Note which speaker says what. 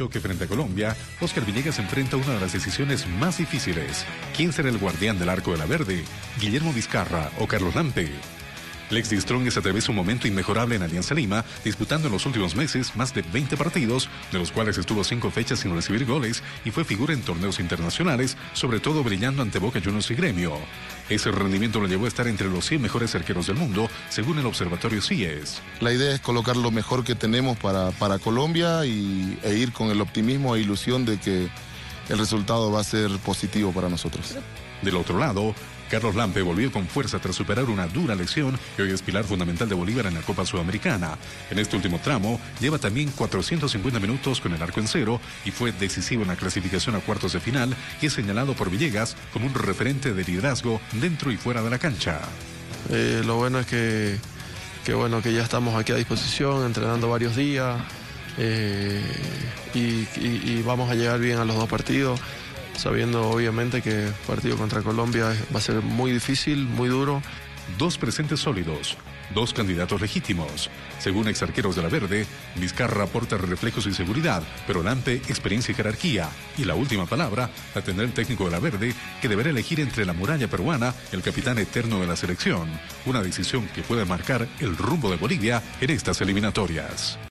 Speaker 1: choque frente a Colombia, Oscar Villegas enfrenta una de las decisiones más difíciles. ¿Quién será el guardián del arco de la verde? ¿Guillermo Vizcarra o Carlos Lampe? Lexi Strong atraviesa un momento inmejorable en Alianza Lima, disputando en los últimos meses más de 20 partidos, de los cuales estuvo 5 fechas sin recibir goles y fue figura en torneos internacionales, sobre todo brillando ante Boca Juniors y Gremio. Ese rendimiento lo llevó a estar entre los 100 mejores arqueros del mundo, según el observatorio CIES.
Speaker 2: La idea es colocar lo mejor que tenemos para Colombia e ir con el optimismo e ilusión de que el resultado va a ser positivo para nosotros.
Speaker 1: Del otro lado, Carlos Lampe volvió con fuerza tras superar una dura lesión y hoy es pilar fundamental de Bolívar en la Copa Sudamericana. En este último tramo, lleva también 450 minutos con el arco en cero y fue decisivo en la clasificación a cuartos de final y es señalado por Villegas como un referente de liderazgo dentro y fuera de la cancha.
Speaker 3: Lo bueno es que ya estamos aquí a disposición, entrenando varios días y vamos a llegar bien a los 2 partidos, sabiendo obviamente que el partido contra Colombia va a ser muy difícil, muy duro.
Speaker 1: 2 presentes sólidos, 2 candidatos legítimos. Según exarqueros de la Verde, Vizcarra aporta reflejos y seguridad, pero Lampe experiencia y jerarquía. Y la última palabra la tendrá el técnico de la Verde, que deberá elegir entre la muralla peruana, el capitán eterno de la selección. Una decisión que puede marcar el rumbo de Bolivia en estas eliminatorias.